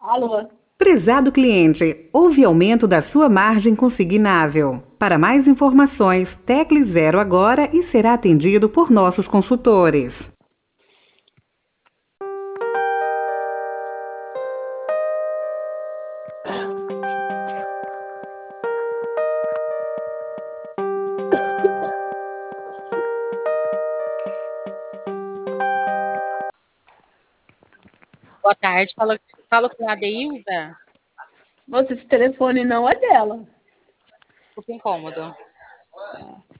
Alô? Prezado cliente, houve aumento da sua margem consignável. Para mais informações, tecle 0 agora e será atendido por nossos consultores. Boa tarde, falo com a Deilda. Moça, esse telefone não é dela. Desculpa o incômodo.